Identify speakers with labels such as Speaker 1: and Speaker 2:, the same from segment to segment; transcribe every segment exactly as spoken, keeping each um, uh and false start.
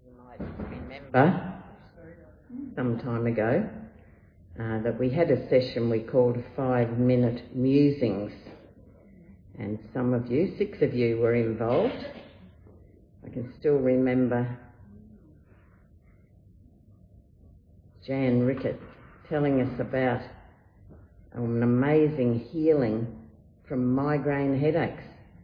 Speaker 1: You might remember some time ago uh, that we had a session we called Five Minute Musings, and some of you, six of you, were involved. I can still remember Jan Rickett telling us about an amazing healing from migraine headaches.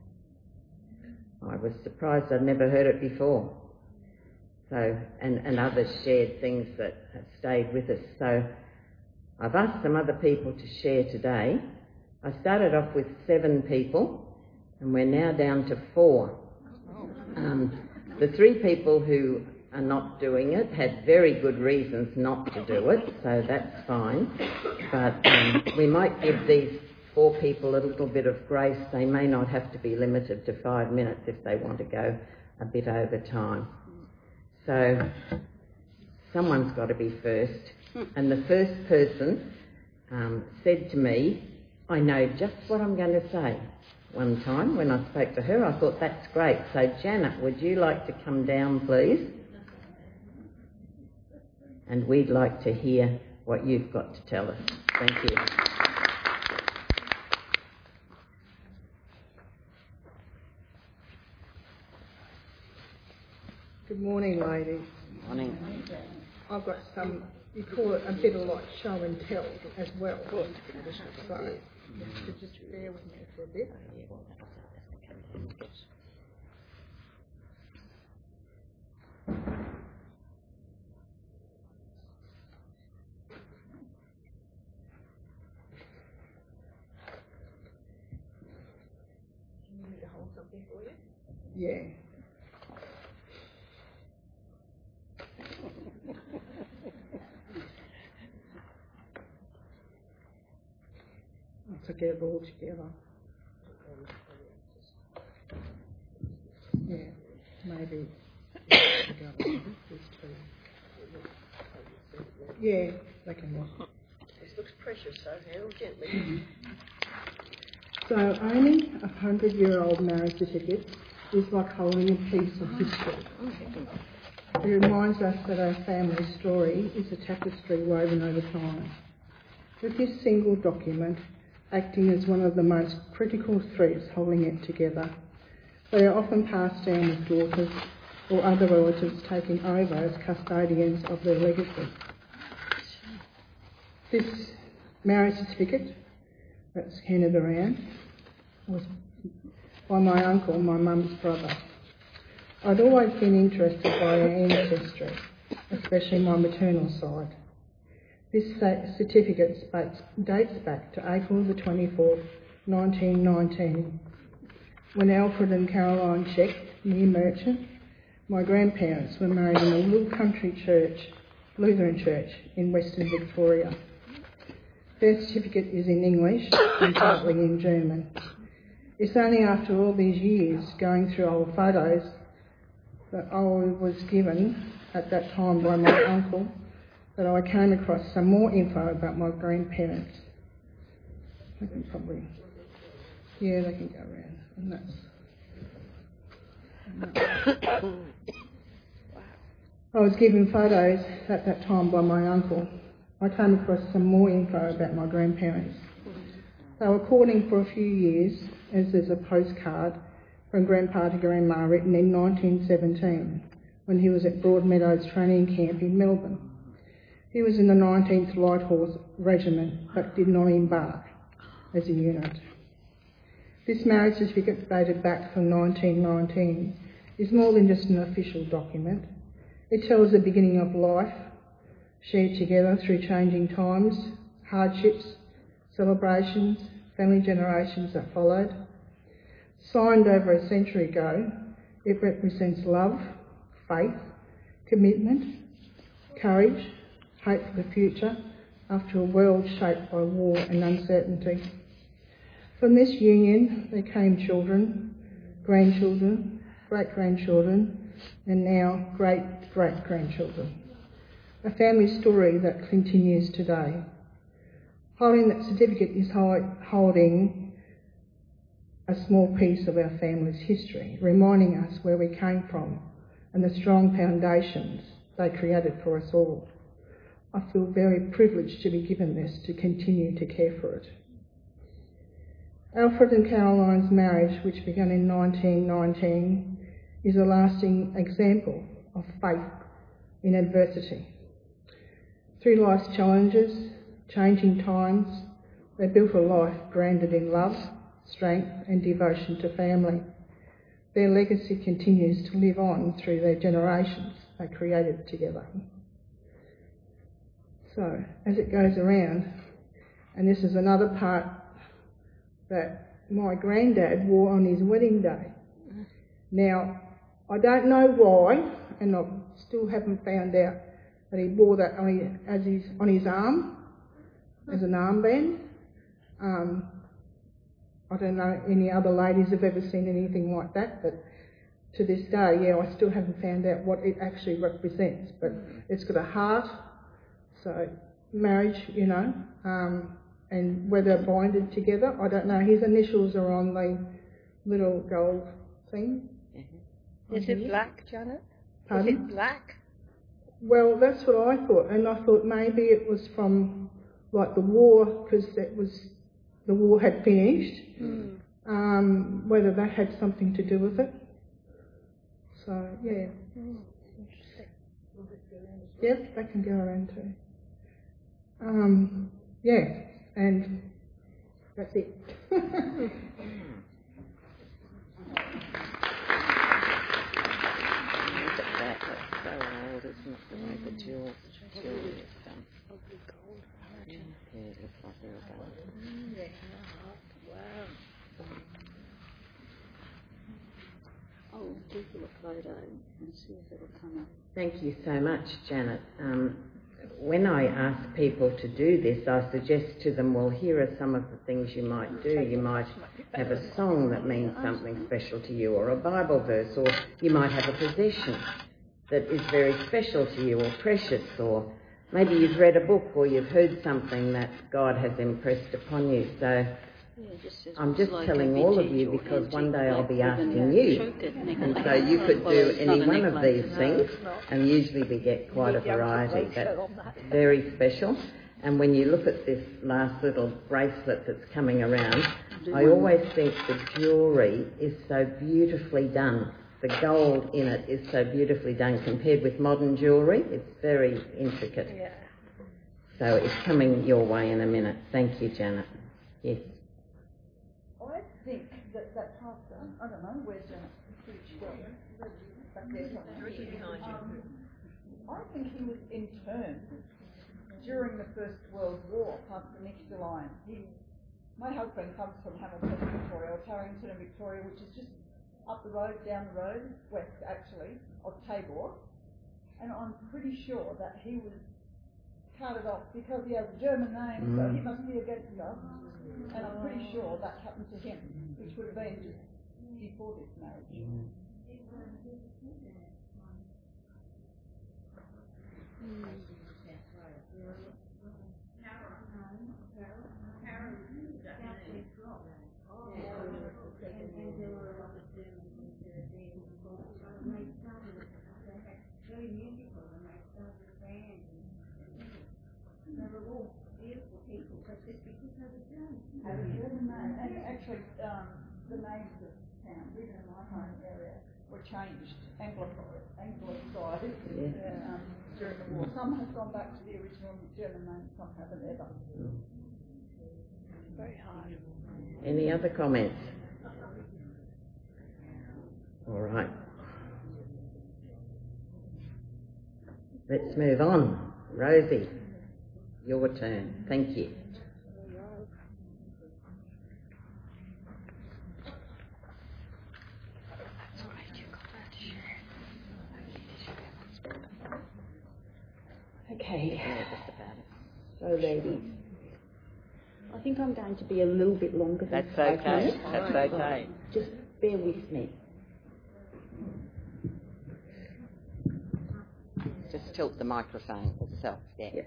Speaker 1: I was surprised I'd never heard it before. So, and, and others shared things that have stayed with us. So I've asked some other people to share today. I started off with seven people and we're now down to four. Um, the three people who are not doing it had very good reasons not to do it, so that's fine. But um, we might give these four people a little bit of grace. They may not have to be limited to five minutes if they want to go a bit over time. So someone's got to be first. And the first person um, said to me, I know just what I'm going to say. One time when I spoke to her, I thought, that's great. So Janet, would you like to come down, please? And we'd like to hear what you've got to tell us. Thank you.
Speaker 2: Good morning, ladies.
Speaker 1: Morning.
Speaker 2: I've got some, you call it a bit of like show and tell as well. So, so just bear with me for a bit. You need me to hold something for you? Yeah. To get it all together. Yeah, maybe. Yeah, they can walk.
Speaker 3: This looks precious, so handle gently.
Speaker 2: So owning a hundred-year-old marriage certificate is like holding a piece of history. It reminds us that our family story is a tapestry woven over time. With this single document acting as one of the most critical threads holding it together, they are often passed down with daughters or other relatives taking over as custodians of their legacy. This marriage certificate, that's handed around, was by my uncle, my mum's brother. I'd always been interested by our ancestry, especially my maternal side. This certificate dates back to April the twenty-fourth, nineteen nineteen, when Alfred and Caroline Check, near Merchant, my grandparents were married in a little country church, Lutheran church, in Western Victoria. Their certificate is in English and partly in German. It's only after all these years going through old photos that I was given at that time by my uncle that I came across some more info about my grandparents. They can probably, yeah, they can go around. And that's, and that's. I was given photos at that time by my uncle. I came across some more info about my grandparents. They were courting for a few years, as there's a postcard from Grandpa to Grandma written in nineteen seventeen, when he was at Broadmeadows training camp in Melbourne. He was in the nineteenth Light Horse Regiment, but did not embark as a unit. This marriage certificate, dated back from nineteen nineteen, is more than just an official document. It tells the beginning of life, shared together through changing times, hardships, celebrations, family generations that followed. Signed over a century ago, it represents love, faith, commitment, courage, hope for the future after a world shaped by war and uncertainty. From this union there came children, grandchildren, great-grandchildren, and now great-great-grandchildren. A family story that continues today. Holding that certificate is holding a small piece of our family's history, reminding us where we came from and the strong foundations they created for us all. I feel very privileged to be given this to continue to care for it. Alfred and Caroline's marriage, which began in nineteen nineteen, is a lasting example of faith in adversity. Through life's challenges, changing times, they built a life grounded in love, strength and devotion to family. Their legacy continues to live on through their generations they created together. So, as it goes around, and this is another part that my granddad wore on his wedding day. Now, I don't know why, and I still haven't found out that he wore that on his, as his, on his arm, as an armband. Um, I don't know any other ladies have ever seen anything like that, but to this day, yeah, I still haven't found out what it actually represents. But it's got a heart, so marriage, you know, um, and whether binded together, I don't know. His initials are on the little gold thing.
Speaker 3: Mm-hmm. Is it black, Janet?
Speaker 2: Pardon?
Speaker 3: Is it black?
Speaker 2: Well, that's what I thought, and I thought maybe it was from like the war, because it was the war had finished. Mm. Um, whether that had something to do with it. So yeah. Mm. Yep, that can go around too. Um, yeah, and that's it.
Speaker 1: Look at that, that's so old, isn't it, the way the jewel, jewellery is done. Yeah, it looks like real gold.
Speaker 3: Yeah. Wow.
Speaker 4: I'll Google a photo and see if it'll come up.
Speaker 1: Thank you so much, Janet. Um, when I ask people to do this, I suggest to them, well, here are some of the things you might do. You might have a song that means something special to you, or a Bible verse, or you might have a possession that is very special to you, or precious, or maybe you've read a book, or you've heard something that God has impressed upon you. So
Speaker 4: Yeah, just
Speaker 1: I'm just
Speaker 4: like
Speaker 1: telling all of you because one day I'll be asking you. And so you could do any one of these things, and usually we get quite a variety. That's very special. And when you look at this last little bracelet that's coming around, I always think the jewellery is so beautifully done. The gold in it is so beautifully done compared with modern jewellery. It's very intricate. So it's coming your way in a minute. Thank you, Janet. Yes.
Speaker 5: I think that that pastor, I don't know, where's Janet? Pretty well. Back there somewhere. Um, I think he was interned during the First World War, Pastor Nick DeLine. He, my husband comes from Hamilton, Victoria, or Tarrington and Victoria, which is just up the road, down the road, west actually, of Tabor. And I'm pretty sure that he was carted off because he has a German name, mm. so he must be against us. And I'm pretty sure that happened to him, which would have been just before this marriage. Mm. Had a German name, and actually um, the names of towns, even in my home area, were changed, anglicised, anglicised yeah. um, during the war. Some have gone back to the original German names, some haven't ever.
Speaker 3: Very hard.
Speaker 1: Any other comments? All right. Let's move on. Rosie, your turn. Thank you.
Speaker 4: Okay, so ladies, I think I'm going to be a little bit longer than
Speaker 1: That's
Speaker 4: five
Speaker 1: okay.
Speaker 4: minutes.
Speaker 1: That's okay.
Speaker 4: Just bear with me.
Speaker 1: Just tilt the microphone itself. Yeah.
Speaker 4: Yep.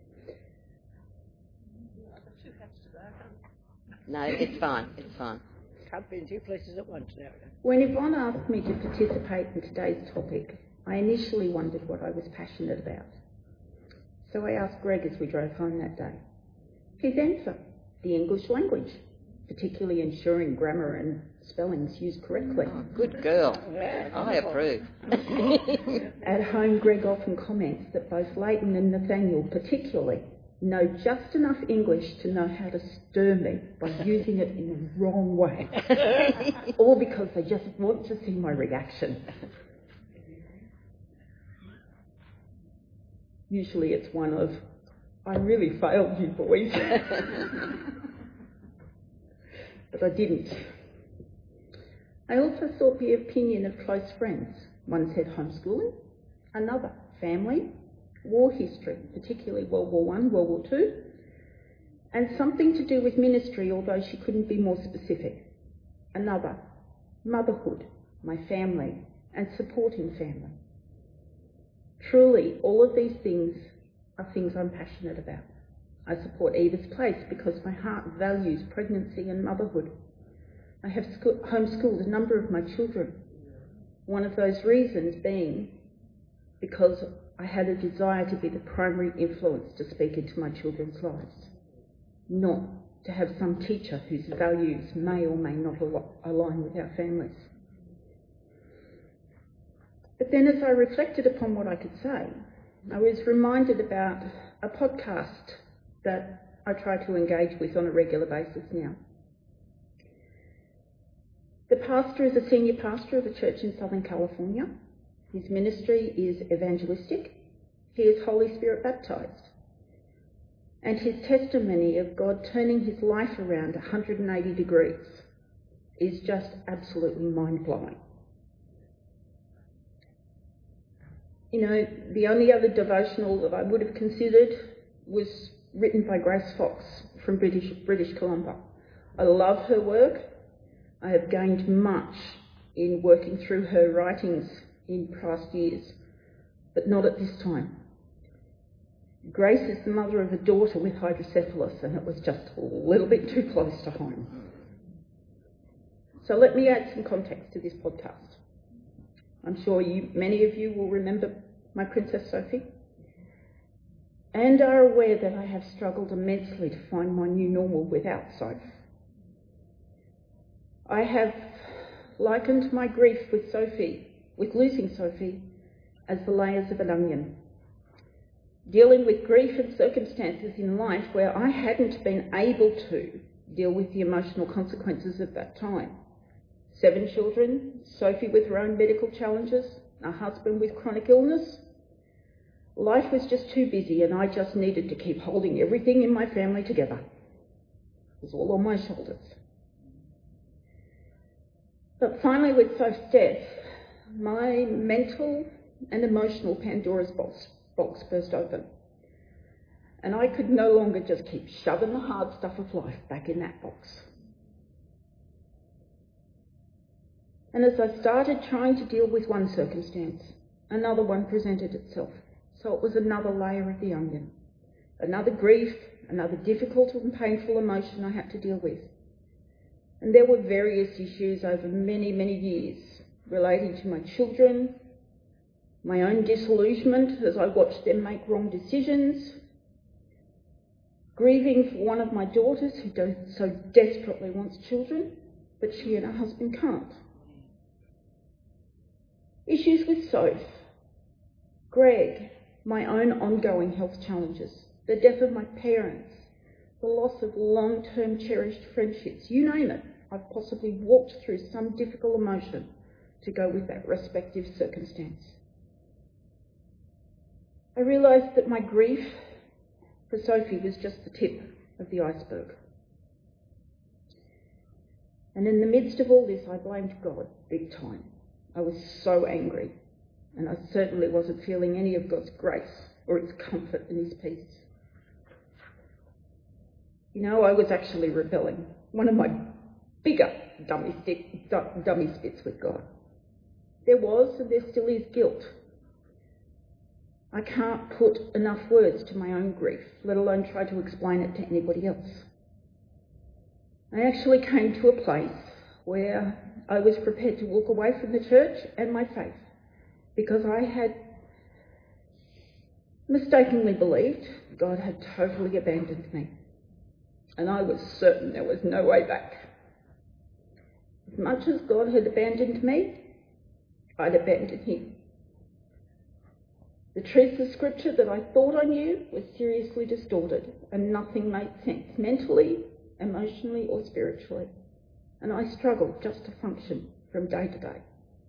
Speaker 1: No, it's fine. It's fine.
Speaker 3: Can't be in two places at once now.
Speaker 4: When Yvonne asked me to participate in today's topic, I initially wondered what I was passionate about. So I asked Greg as we drove home that day. His answer, the English language, particularly ensuring grammar and spellings used correctly.
Speaker 1: Oh, good girl. I approve.
Speaker 4: At home, Greg often comments that both Leighton and Nathaniel particularly know just enough English to know how to stir me by using it in the wrong way, or because they just want to see my reaction. Usually it's one of, I really failed you boys. But I didn't. I also sought the opinion of close friends. One said homeschooling, another family, war history, particularly World War One, World War Two, and something to do with ministry, although she couldn't be more specific. Another, motherhood, my family, and supporting family. Truly, all of these things are things I'm passionate about. I support Eva's Place because my heart values pregnancy and motherhood. I have sco- homeschooled a number of my children. One of those reasons being because I had a desire to be the primary influence to speak into my children's lives, not to have some teacher whose values may or may not al- align with our families. But then as I reflected upon what I could say, I was reminded about a podcast that I try to engage with on a regular basis now. The pastor is a senior pastor of a church in Southern California. His ministry is evangelistic. He is Holy Spirit baptised. And his testimony of God turning his life around one hundred eighty degrees is just absolutely mind-blowing. You know, the only other devotional that I would have considered was written by Grace Fox from British, British Columbia. I love her work. I have gained much in working through her writings in past years, but not at this time. Grace is the mother of a daughter with hydrocephalus, and it was just a little bit too close to home. So let me add some context to this podcast. I'm sure you, many of you will remember my Princess Sophie and are aware that I have struggled immensely to find my new normal without Soph. I have likened my grief with Sophie, with losing Sophie, as the layers of an onion. Dealing with grief and circumstances in life where I hadn't been able to deal with the emotional consequences of that time. Seven children, Sophie with her own medical challenges, a husband with chronic illness. Life was just too busy and I just needed to keep holding everything in my family together. It was all on my shoulders. But finally, with Soph's death, my mental and emotional Pandora's box, box burst open. And I could no longer just keep shoving the hard stuff of life back in that box. And as I started trying to deal with one circumstance, another one presented itself. So it was another layer of the onion, another grief, another difficult and painful emotion I had to deal with. And there were various issues over many, many years relating to my children, my own disillusionment as I watched them make wrong decisions, grieving for one of my daughters who so desperately wants children, but she and her husband can't. Issues with Soph, Greg, my own ongoing health challenges, the death of my parents, the loss of long-term cherished friendships, you name it, I've possibly walked through some difficult emotion to go with that respective circumstance. I realised that my grief for Sophie was just the tip of the iceberg. And in the midst of all this, I blamed God big time. I was so angry, and I certainly wasn't feeling any of God's grace or its comfort in his peace. You know, I was actually rebelling. One of my bigger dummy, stick, dummy spits with God. There was, and there still is, guilt. I can't put enough words to my own grief, let alone try to explain it to anybody else. I actually came to a place where I was prepared to walk away from the church and my faith because I had mistakenly believed God had totally abandoned me, and I was certain there was no way back. As much as God had abandoned me, I'd abandoned him. The truths of Scripture that I thought I knew were seriously distorted, and nothing made sense mentally, emotionally or spiritually, and I struggled just to function from day to day.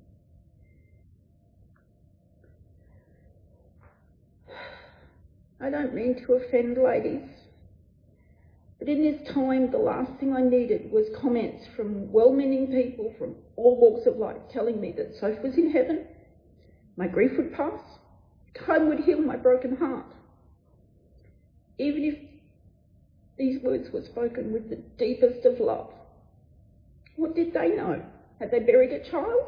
Speaker 4: I don't mean to offend ladies, but in this time the last thing I needed was comments from well-meaning people from all walks of life telling me that Soph was in heaven, my grief would pass, time would heal my broken heart. Even if these words were spoken with the deepest of love, what did they know? Had they buried a child?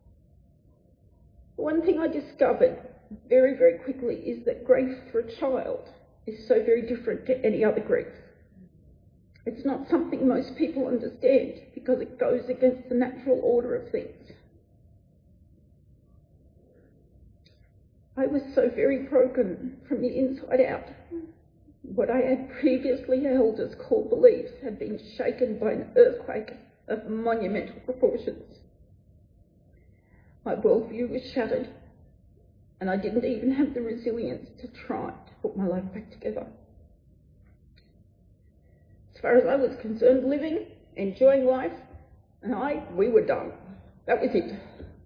Speaker 4: One thing I discovered very, very quickly is that grief for a child is so very different to any other grief. It's not something most people understand because it goes against the natural order of things. I was so very broken from the inside out. What I had previously held as core beliefs had been shaken by an earthquake of monumental proportions. My worldview was shattered, and I didn't even have the resilience to try to put my life back together. As far as I was concerned, living, enjoying life, and I, we were done. That was it.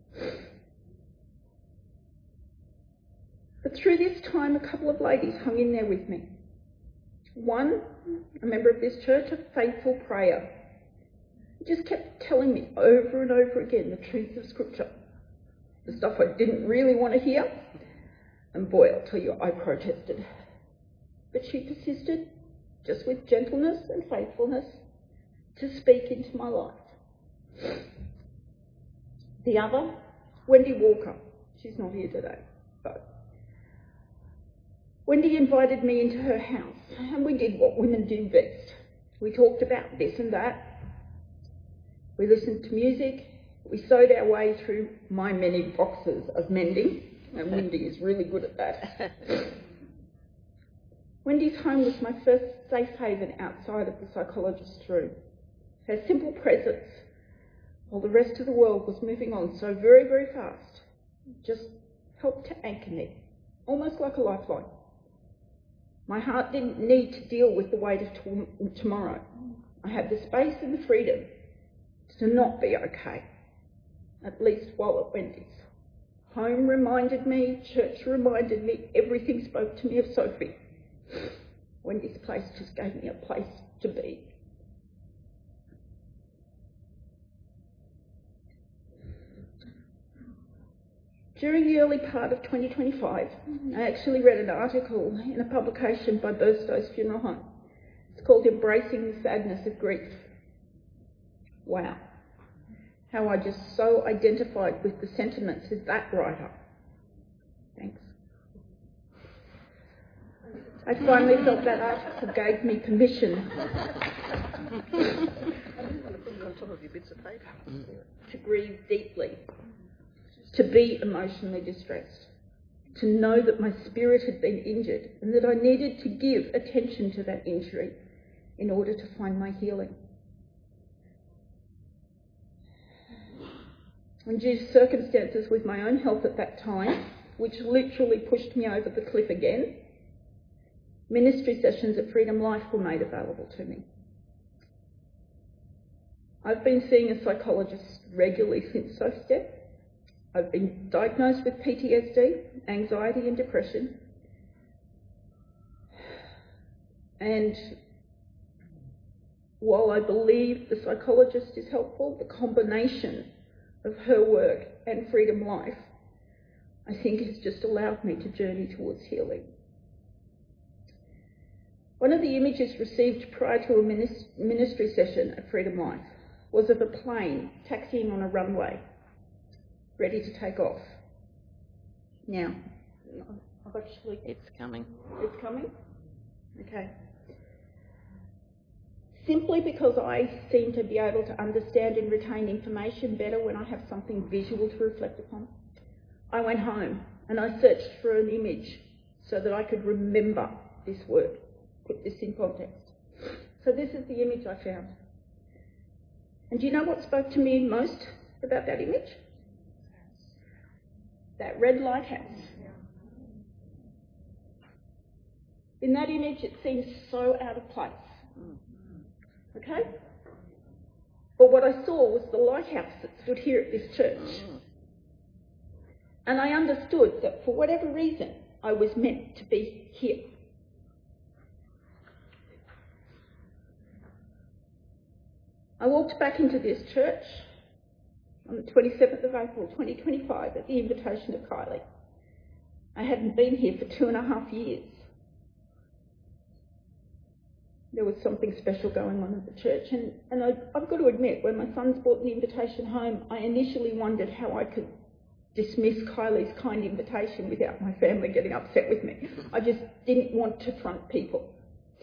Speaker 4: But through this time, a couple of ladies hung in there with me. One, a member of this church, a faithful prayer, just kept telling me over and over again the truths of Scripture, the stuff I didn't really want to hear, and boy, I'll tell you, I protested. But she persisted, just with gentleness and faithfulness, to speak into my life. The other, Wendy Walker, she's not here today, but Wendy invited me into her house, and we did what women do best. We talked about this and that. We listened to music. We sewed our way through my many boxes of mending, and Wendy is really good at that. Wendy's home was my first safe haven outside of the psychologist's room. Her simple presence, while the rest of the world was moving on so very, very fast, just helped to anchor me, almost like a lifeline. My heart didn't need to deal with the weight of t- tomorrow. I had the space and the freedom to not be okay, at least while at Wendy's. Home reminded me, church reminded me, everything spoke to me of Sophie. Wendy's place just gave me a place to be. During the early part of twenty twenty-five, I actually read an article in a publication by Burstow's Funeral Home. It's called Embracing the Sadness of Grief. Wow. How I just so identified with the sentiments of that writer. Thanks. I finally felt that article gave me permission to grieve deeply, to be emotionally distressed, to know that my spirit had been injured and that I needed to give attention to that injury in order to find my healing. And due to circumstances with my own health at that time, which literally pushed me over the cliff again, ministry sessions at Freedom Life were made available to me. I've been seeing a psychologist regularly since Soph's death. I've been diagnosed with P T S D, anxiety and depression. And while I believe the psychologist is helpful, the combination of her work and Freedom Life, I think has just allowed me to journey towards healing. One of the images received prior to a ministry session at Freedom Life was of a plane taxiing on a runway, ready to take off. Now, I've actually...
Speaker 1: It's coming.
Speaker 4: It's coming? Okay. Simply because I seem to be able to understand and retain information better when I have something visual to reflect upon, I went home and I searched for an image so that I could remember this word, put this in context. So this is the image I found. And do you know what spoke to me most about that image? That red lighthouse. In that image, it seems so out of place. Okay? But what I saw was the lighthouse that stood here at this church. And I understood that for whatever reason, I was meant to be here. I walked back into this church on the twenty-seventh of April twenty twenty-five at the invitation of Kylie. I hadn't been here for two and a half years. There was something special going on at the church, and, and I, I've got to admit, when my sons brought the invitation home, I initially wondered how I could dismiss Kylie's kind invitation without my family getting upset with me. I just didn't want to front people.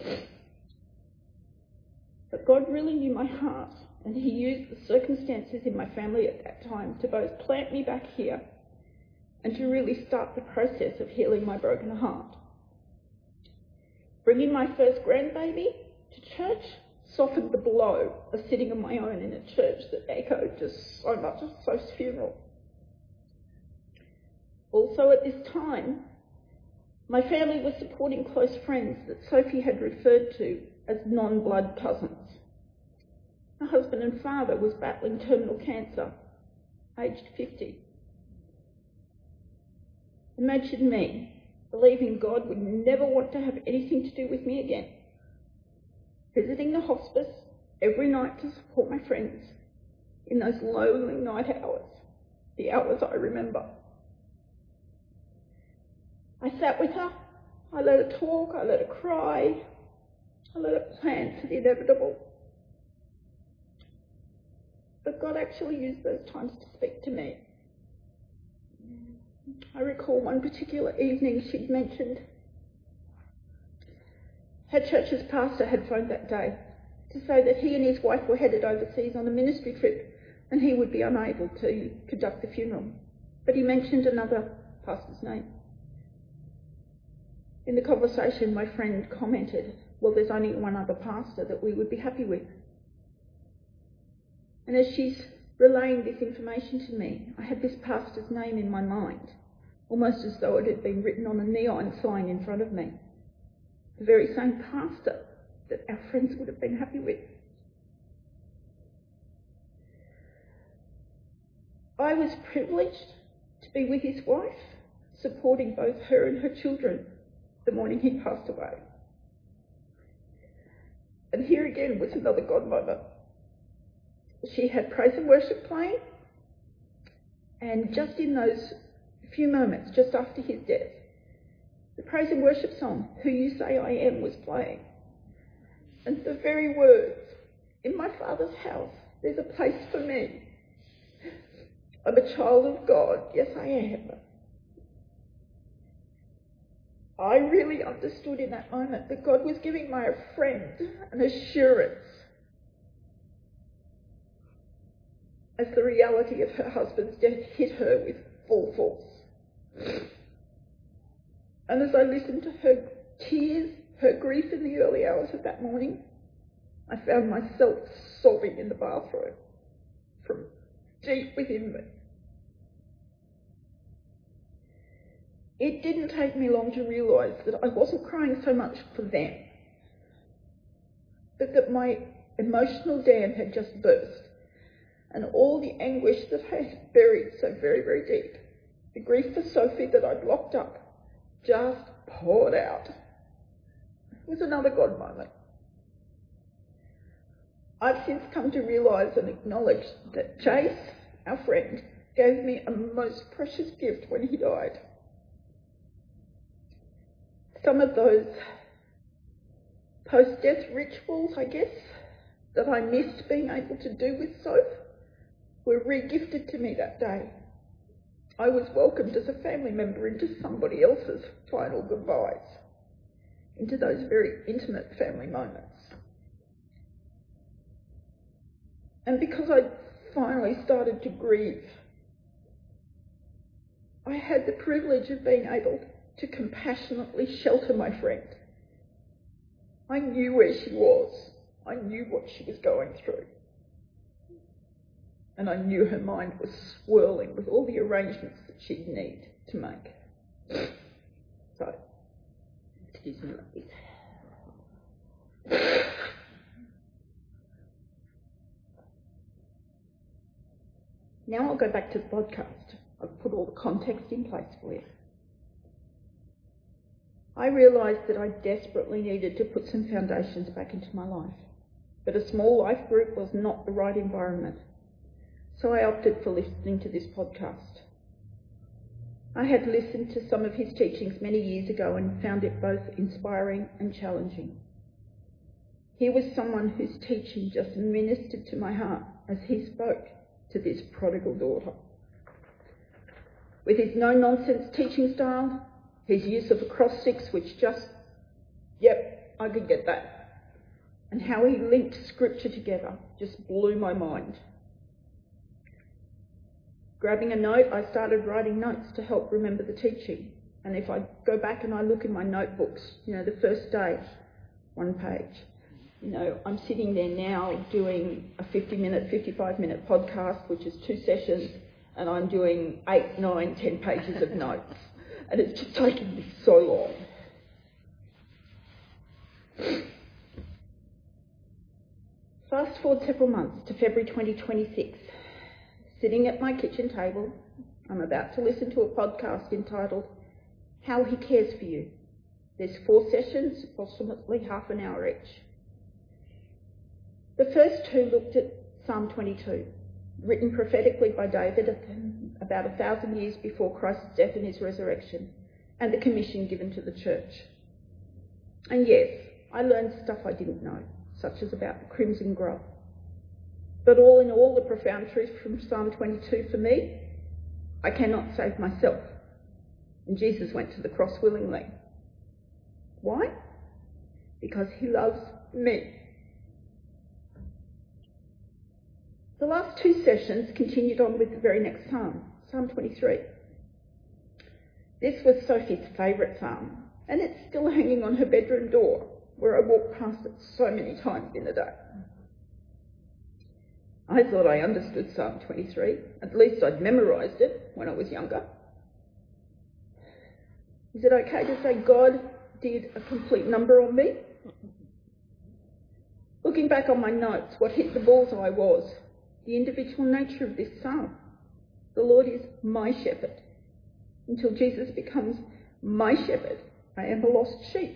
Speaker 4: But God really knew my heart, and he used the circumstances in my family at that time to both plant me back here and to really start the process of healing my broken heart. Bringing my first grandbaby to church softened the blow of sitting on my own in a church that echoed just so much of Soph's funeral. Also at this time, my family was supporting close friends that Sophie had referred to as non-blood cousins. Her husband and father was battling terminal cancer, aged fifty. Imagine me believing God would never want to have anything to do with me again, visiting the hospice every night to support my friends in those lonely night hours, the hours I remember. I sat with her, I let her talk, I let her cry, I let her plan for the inevitable. But God actually used those times to speak to me. I recall one particular evening she'd mentioned her church's pastor had phoned that day to say that he and his wife were headed overseas on a ministry trip and he would be unable to conduct the funeral. But he mentioned another pastor's name. In the conversation, my friend commented, well, there's only one other pastor that we would be happy with. And as she's relaying this information to me, I had this pastor's name in my mind, almost as though it had been written on a neon sign in front of me. The very same pastor that our friends would have been happy with. I was privileged to be with his wife, supporting both her and her children the morning he passed away. And here again was another God moment. She had praise and worship playing, and just in those few moments, just after his death, the praise and worship song, Who You Say I Am, was playing. And the very words, in my Father's house, there's a place for me. I'm a child of God, yes I am. I really understood in that moment that God was giving my friend an assurance as the reality of her husband's death hit her with full force. And as I listened to her tears, her grief in the early hours of that morning, I found myself sobbing in the bathroom from deep within me. It didn't take me long to realise that I wasn't crying so much for them, but that my emotional dam had just burst, and all the anguish that I had buried so very, very deep, the grief for Sophie that I'd locked up, just poured out. It was another God moment. I've since come to realise and acknowledge that Chase, our friend, gave me a most precious gift when he died. Some of those post-death rituals, I guess, that I missed being able to do with Soph were re-gifted to me that day. I was welcomed as a family member into somebody else's final goodbyes, into those very intimate family moments. And because I finally started to grieve, I had the privilege of being able to compassionately shelter my friend. I knew where she was. I knew what she was going through. And I knew her mind was swirling with all the arrangements that she'd need to make. So, excuse me, ladies. Now I'll go back to the podcast. I've put all the context in place for you. I realised that I desperately needed to put some foundations back into my life, but a small life group was not the right environment, so I opted for listening to this podcast. I had listened to some of his teachings many years ago and found it both inspiring and challenging. He was someone whose teaching just ministered to my heart as he spoke to this prodigal daughter. With his no-nonsense teaching style, his use of acrostics, which just, yep, I could get that, and how he linked scripture together just blew my mind. Grabbing a note, I started writing notes to help remember the teaching. And if I go back and I look in my notebooks, you know, the first day, one page. You know, I'm sitting there now doing a fifty minute, fifty-five minute podcast, which is two sessions, and I'm doing eight, nine, ten pages of notes. And it's just taken me so long. Fast forward several months to February twenty twenty-six. Sitting at my kitchen table, I'm about to listen to a podcast entitled How He Cares for You. There's four sessions, approximately half an hour each. The first two looked at Psalm twenty-two, written prophetically by David about a thousand years before Christ's death and his resurrection, and the commission given to the church. And yes, I learned stuff I didn't know, such as about the crimson grove. But all in all, the profound truth from Psalm twenty-two for me, I cannot save myself. And Jesus went to the cross willingly. Why? Because he loves me. The last two sessions continued on with the very next psalm, Psalm twenty-three. This was Sophie's favourite psalm, and it's still hanging on her bedroom door, where I walk past it so many times in a day. I thought I understood Psalm twenty-three. At least I'd memorised it when I was younger. Is it okay to say God did a complete number on me? Looking back on my notes, what hit the bullseye was the individual nature of this psalm. The Lord is my shepherd. Until Jesus becomes my shepherd, I am a lost sheep.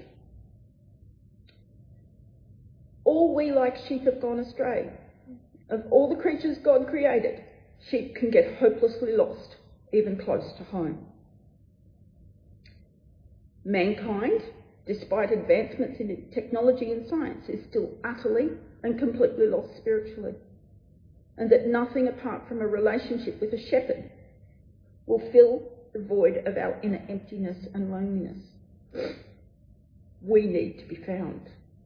Speaker 4: All we like sheep have gone astray. Of all the creatures God created, sheep can get hopelessly lost, even close to home. Mankind, despite advancements in technology and science, is still utterly and completely lost spiritually, and that nothing apart from a relationship with a shepherd will fill the void of our inner emptiness and loneliness. We need to be found.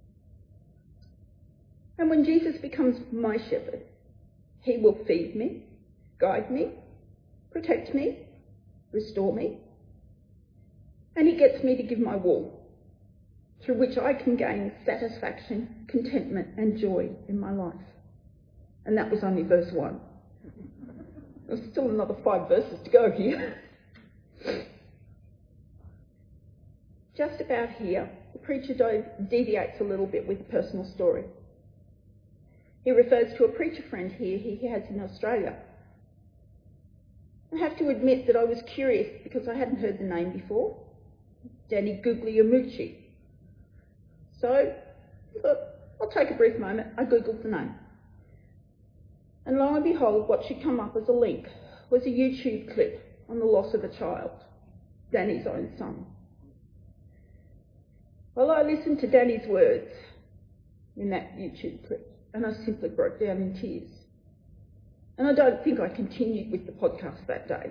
Speaker 4: And when Jesus becomes my shepherd, he will feed me, guide me, protect me, restore me, and he gets me to give my wool, through which I can gain satisfaction, contentment and joy in my life. And that was only verse one. There's still another five verses to go here. Just about here, the preacher deviates a little bit with a personal story. He refers to a preacher friend here he has in Australia. I have to admit that I was curious because I hadn't heard the name before, Danny Guglielmucci. So I thought, I'll take a brief moment. I googled the name. And lo and behold, what should come up as a link was a YouTube clip on the loss of a child, Danny's own son. Well, I listened to Danny's words in that YouTube clip, and I simply broke down in tears. And I don't think I continued with the podcast that day.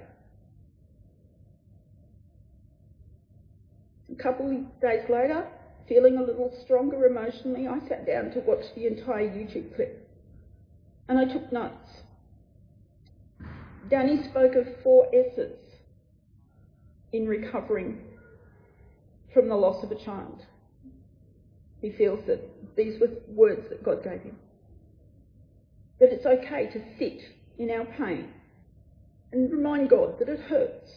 Speaker 4: A couple of days later, feeling a little stronger emotionally, I sat down to watch the entire YouTube clip. And I took notes. Danny spoke of four S's. in recovering from the loss of a child. He feels that these were words that God gave him. But it's okay to sit in our pain and remind God that it hurts.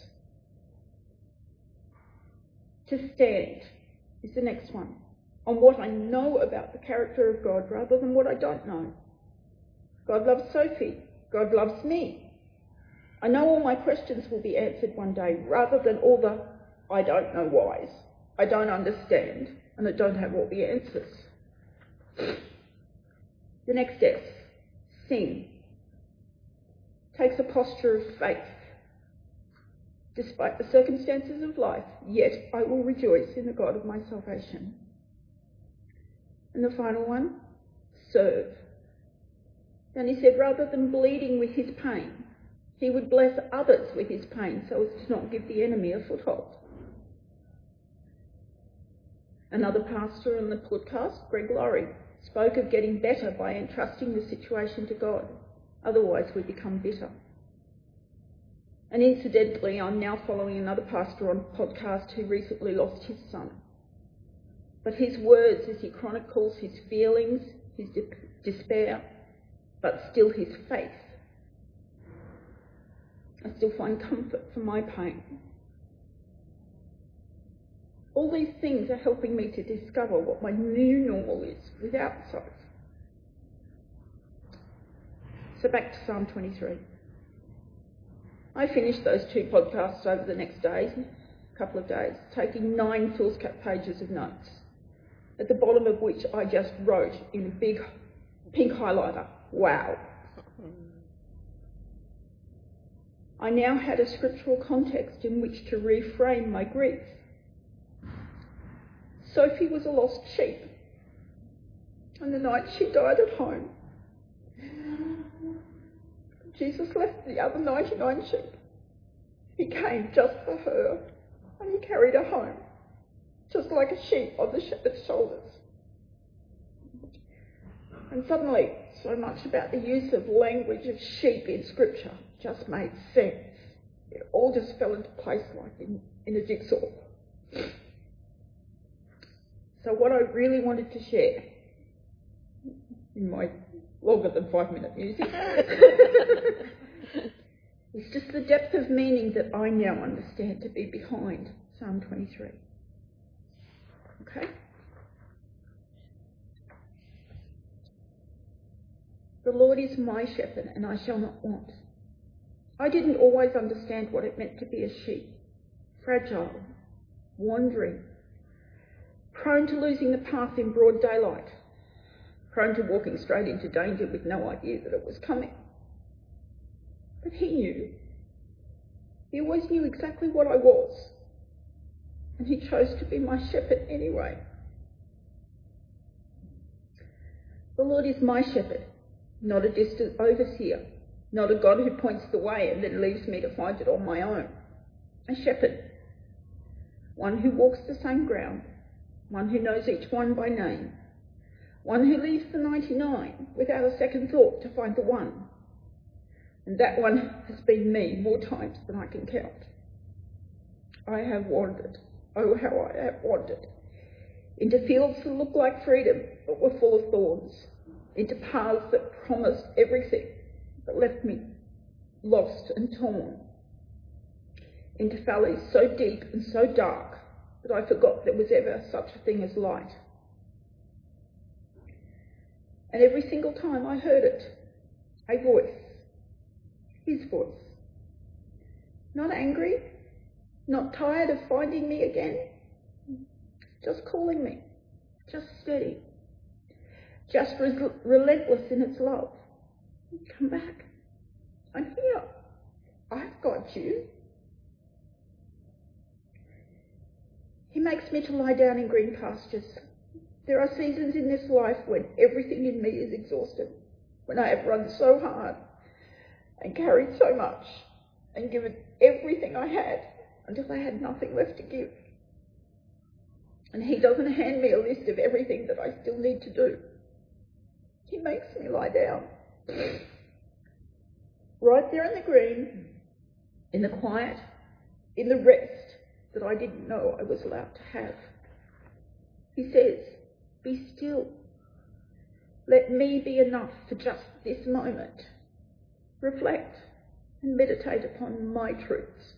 Speaker 4: To stand is the next one, on what I know about the character of God rather than what I don't know. God loves Sophie. God loves me. I know all my questions will be answered one day rather than all the I don't know whys. I don't understand and I don't have all the answers. The next S, sing, takes a posture of faith. Despite the circumstances of life, yet I will rejoice in the God of my salvation. And the final one, serve. And he said rather than bleeding with his pain, he would bless others with his pain so as to not give the enemy a foothold. Another pastor on the podcast, Greg Laurie, spoke of getting better by entrusting the situation to God. Otherwise we become bitter. And incidentally, I'm now following another pastor on a podcast who recently lost his son. But his words as he chronicles his feelings, his de- despair, but still his faith. I still find comfort from my pain. All these things are helping me to discover what my new normal is without sight. So back to Psalm twenty-three. I finished those two podcasts over the next days, a couple of days, taking nine foolscap pages of notes, at the bottom of which I just wrote in a big pink highlighter, wow. I now had a scriptural context in which to reframe my grief. Sophie was a lost sheep, and the night she died at home, Jesus left the other ninety-nine sheep. He came just for her, and he carried her home, just like a sheep on the shepherd's shoulders. And suddenly, so much about the use of language of sheep in Scripture just made sense. It all just fell into place like in, in a jigsaw. So what I really wanted to share in my longer than five minute music it's just the depth of meaning that I now understand to be behind Psalm twenty-three. Okay? The Lord is my shepherd and I shall not want. I didn't always understand what it meant to be a sheep. Fragile, wandering, prone to losing the path in broad daylight, prone to walking straight into danger with no idea that it was coming. But he knew. He always knew exactly what I was. And he chose to be my shepherd anyway. The Lord is my shepherd, not a distant overseer, not a God who points the way and then leaves me to find it on my own. A shepherd, one who walks the same ground, one who knows each one by name, one who leaves the ninety-nine without a second thought to find the one. And that one has been me more times than I can count. I have wandered, oh how I have wandered, into fields that looked like freedom but were full of thorns, into paths that promised everything but left me lost and torn, into valleys so deep and so dark that I forgot there was ever such a thing as light. And every single time I heard it, a voice, his voice, not angry, not tired of finding me again, just calling me, just steady, just re- relentless in its love. Come back. I'm here. I've got you. He makes me to lie down in green pastures. There are seasons in this life when everything in me is exhausted, when I have run so hard and carried so much and given everything I had until I had nothing left to give. And he doesn't hand me a list of everything that I still need to do. He makes me lie down. Right there in the green, in the quiet, in the rest, that I didn't know I was allowed to have. He says, "Be still. Let me be enough for just this moment. Reflect and meditate upon my truths."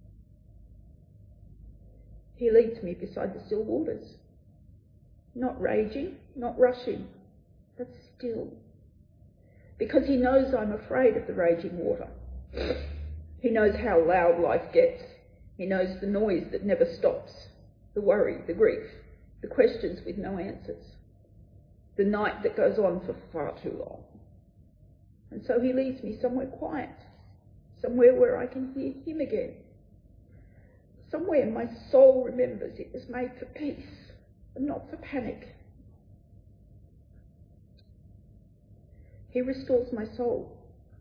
Speaker 4: He leads me beside the still waters, not raging, not rushing, but still, because he knows I'm afraid of the raging water. He knows how loud life gets. He knows the noise that never stops, the worry, the grief, the questions with no answers, the night that goes on for far too long. And so he leads me somewhere quiet, somewhere where I can hear him again, somewhere my soul remembers it was made for peace and not for panic. He restores my soul.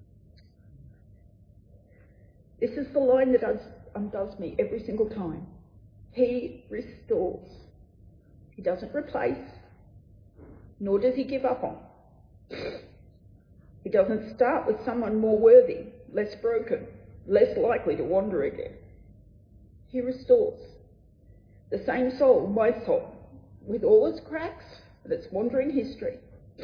Speaker 4: This is the line that does, undoes me every single time. He restores. He doesn't replace, nor does he give up on. He doesn't start with someone more worthy, less broken, less likely to wander again. He restores. The same soul, my soul, with all its cracks and its wandering history.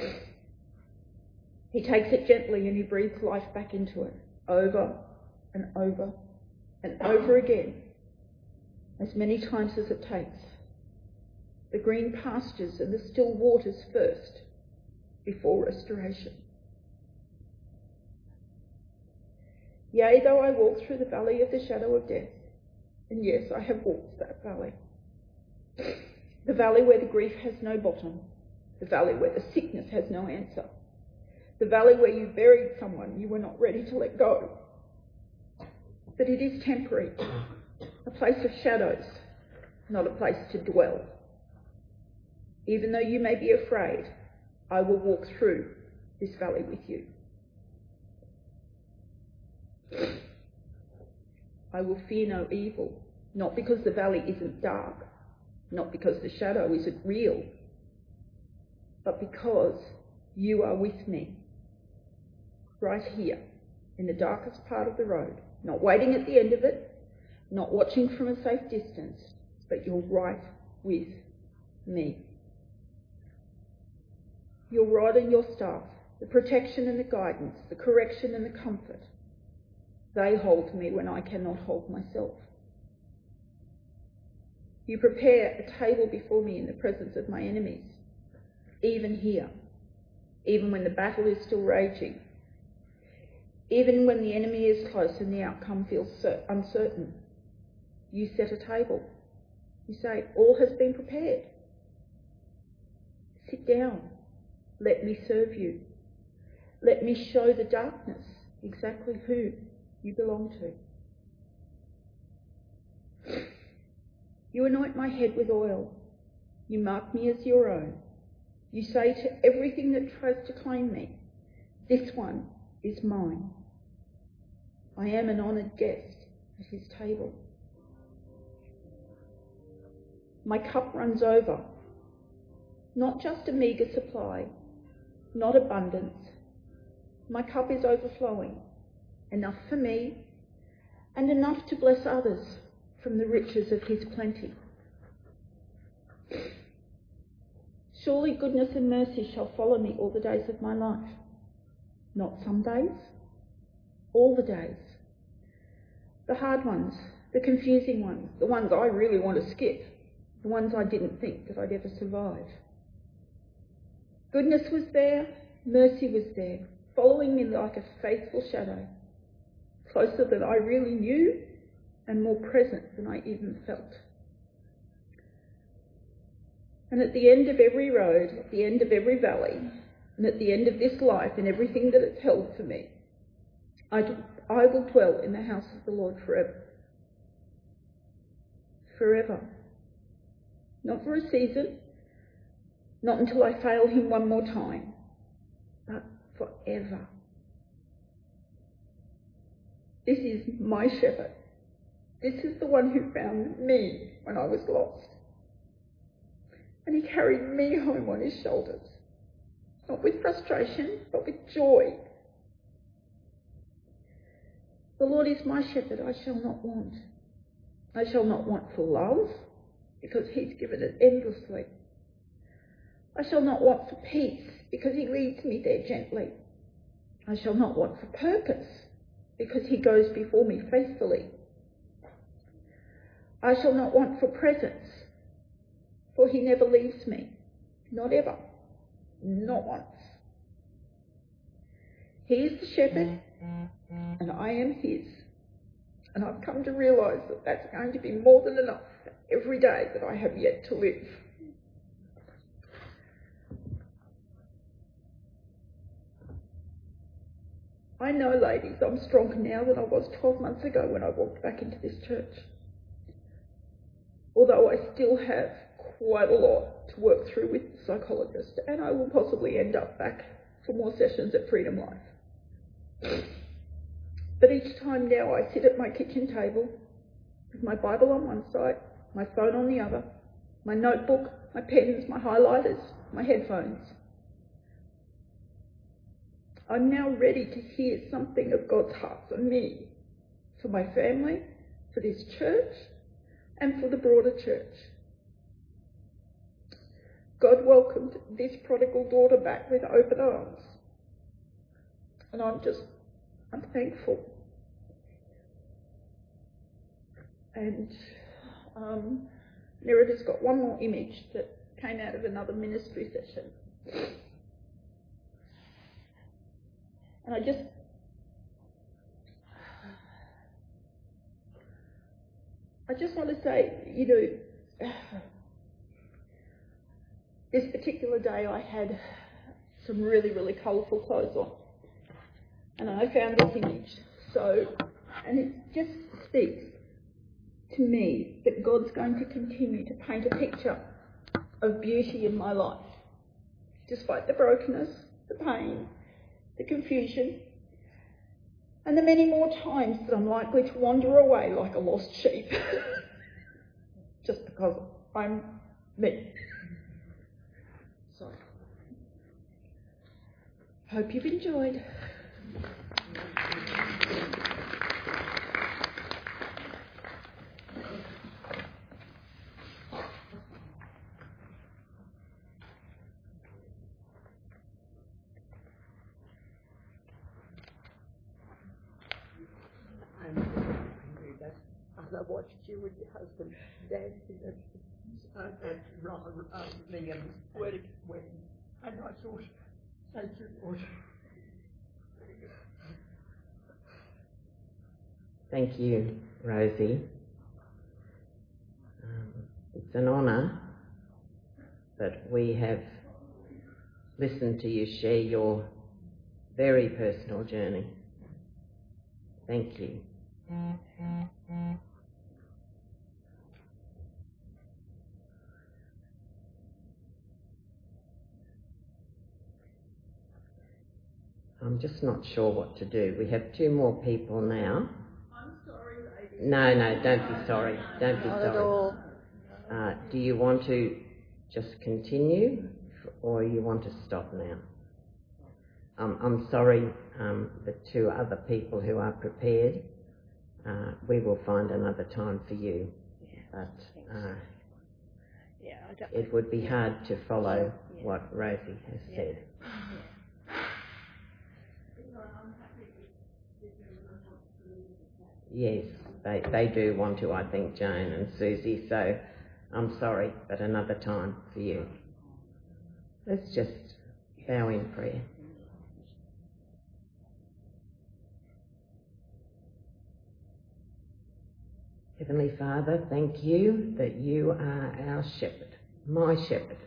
Speaker 4: He takes it gently and he breathes life back into it, over and over and over again, as many times as it takes. The green pastures and the still waters first, before restoration. Yea, though I walk through the valley of the shadow of death, and yes, I have walked that valley, the valley where the grief has no bottom, the valley where the sickness has no answer, the valley where you buried someone you were not ready to let go. But it is temporary, a place of shadows, not a place to dwell. Even though you may be afraid, I will walk through this valley with you. I will fear no evil, not because the valley isn't dark, not because the shadow isn't real, but because you are with me, right here, in the darkest part of the road, not waiting at the end of it, not watching from a safe distance, but you're right with me. Your rod and your staff, the protection and the guidance, the correction and the comfort, they hold me when I cannot hold myself. You prepare a table before me in the presence of my enemies, even here, even when the battle is still raging, even when the enemy is close and the outcome feels uncertain. You set a table. You say, all has been prepared. Sit down. Let me serve you. Let me show the darkness exactly who you belong to. You anoint my head with oil. You mark me as your own. You say to everything that tries to claim me, this one is mine. I am an honoured guest at his table. My cup runs over. Not just a meagre supply, not abundance. My cup is overflowing, enough for me and enough to bless others from the riches of his plenty. Surely goodness and mercy shall follow me all the days of my life. Not some days, all the days. The hard ones, the confusing ones, the ones I really want to skip, the ones I didn't think that I'd ever survive. Goodness was there, mercy was there, following me like a faithful shadow, closer than I really knew and more present than I even felt. And at the end of every road, at the end of every valley, and at the end of this life and everything that it's held for me, I, do, I will dwell in the house of the Lord forever. Forever. Not for a season, not until I fail him one more time, but forever. This is my shepherd. This is the one who found me when I was lost. And he carried me home on his shoulders, not with frustration, but with joy. The Lord is my shepherd, I shall not want. I shall not want for love, because he's given it endlessly. I shall not want for peace, because he leads me there gently. I shall not want for purpose, because he goes before me faithfully. I shall not want for presence, for he never leaves me, not ever, not once. He is the shepherd, and I am his. And I've come to realise that that's going to be more than enough every day that I have yet to live. I know, ladies, I'm stronger now than I was twelve months ago when I walked back into this church. Although I still have quite a lot to work through with the psychologist, and I will possibly end up back for more sessions at Freedom Life. But each time now I sit at my kitchen table with my Bible on one side, my phone on the other, my notebook, my pens, my highlighters, my headphones. I'm now ready to hear something of God's heart for me, for my family, for this church, and for the broader church. God welcomed this prodigal daughter back with open arms. And I'm just, I'm thankful. And um, Nerita's got one more image that came out of another ministry session. And I just, I just want to say, you know, this particular day I had some really, really colourful clothes on. And I found this image. So, and it just speaks to me that God's going to continue to paint a picture of beauty in my life, despite the brokenness, the pain, the confusion, and the many more times that I'm likely to wander away like a lost sheep, just because I'm me. So, hope you've enjoyed.
Speaker 5: I watched you and your husband dancing at, uh, at Ron, uh, Liam's wedding, wedding, and I thought, thank you, Lord.
Speaker 1: Thank you, Rosie. Um, it's an honour that we have listened to you share your very personal journey. Thank you. I'm just not sure what to do. We have two more people now.
Speaker 5: I'm sorry, lady.
Speaker 1: No, no, don't be sorry. Don't be
Speaker 3: Not
Speaker 1: sorry.
Speaker 3: at all.
Speaker 1: Uh, do you want to just continue, or you want to stop now? Um, I'm sorry, um, the two other people who are prepared, uh, we will find another time for you.
Speaker 3: Yeah,
Speaker 1: but uh,
Speaker 3: yeah, I don't,
Speaker 1: it would be hard to follow
Speaker 3: Yeah.
Speaker 1: what Rosie has
Speaker 3: Yeah.
Speaker 1: said. Yes, they, they do want to, I think, Jane and Susie, so I'm sorry, but another time for you. Let's just bow in prayer. Heavenly Father, thank you that you are our shepherd, my shepherd.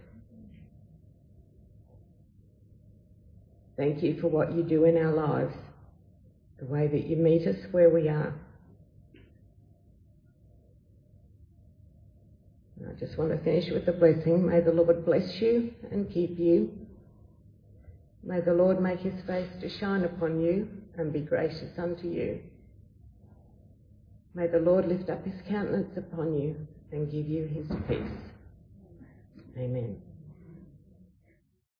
Speaker 1: Thank you for what you do in our lives, the way that you meet us where we are. And I just want to finish with a blessing. May the Lord bless you and keep you. May the Lord make his face to shine upon you and be gracious unto you. May the Lord lift up his countenance upon you and give you his peace. Amen.